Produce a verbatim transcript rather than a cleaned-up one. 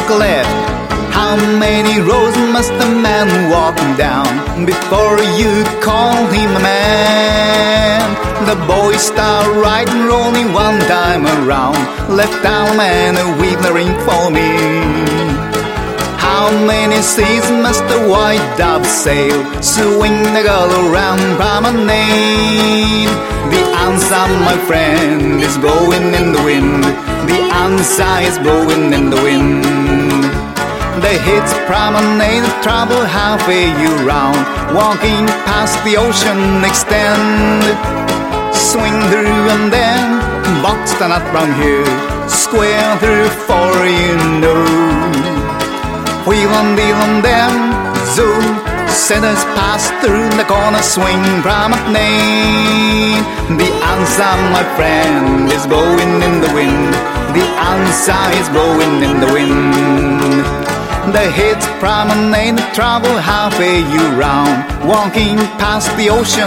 take a left. How many roads must a man walk down before you call him a man? The boy started riding only one time around, left arm and a wheeling for me. How many seas must the white dove sail, swing the girl around promenade? The answer, my friend, is blowing in the wind. The answer is blowing in the wind. The hits promenade, travel halfway you round, walking past the ocean extend. Swing through and then box the nut from here, square through for you know. Wheel and deal and then zoom, centers pass through the corner, swing promenade. The answer, my friend, is blowing in the wind. The answer is blowing in the wind. The hits promenade, travel halfway you round, walking past the ocean